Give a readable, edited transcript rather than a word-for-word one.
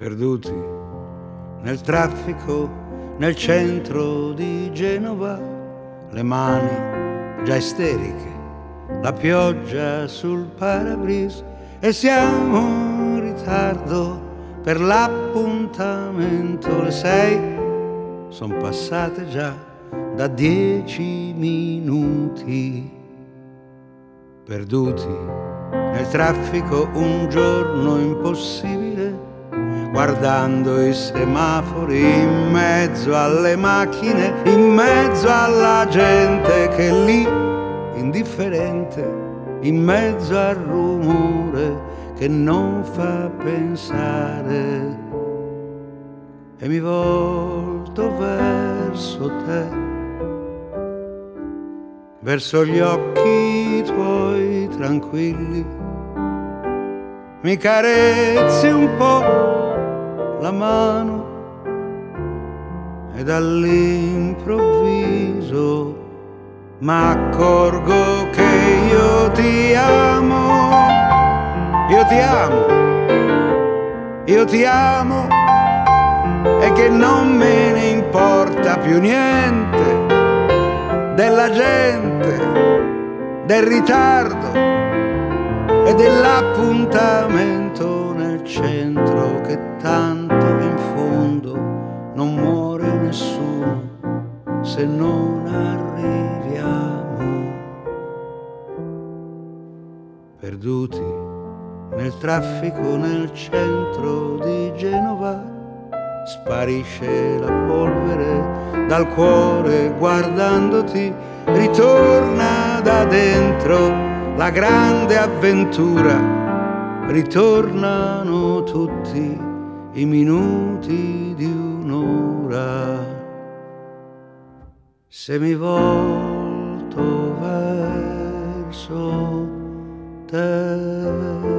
perduti nel traffico, nel centro di Genova, le mani già isteriche, la pioggia sul parabris e siamo in ritardo per l'appuntamento. Le 6 son passate già da 10 minuti. Perduti nel traffico, un giorno impossibile, guardando i semafori in mezzo alle macchine, in mezzo alla gente che è lì indifferente, in mezzo al rumore che non fa pensare. E mi volto verso te, verso gli occhi tuoi tranquilli, mi carezzi un po' la mano ed all'improvviso m'accorgo che io ti amo, io ti amo, io ti amo, e che non me ne importa più niente della gente, del ritardo e dell'appuntamento nel centro, che tanto in fondo non muore nessuno se non arriviamo. Perduti nel traffico, nel centro di Genova, sparisce la polvere dal cuore guardandoti, ritorna da dentro la grande avventura, ritornano tutti i minuti di un'ora. Se mi volto verso te.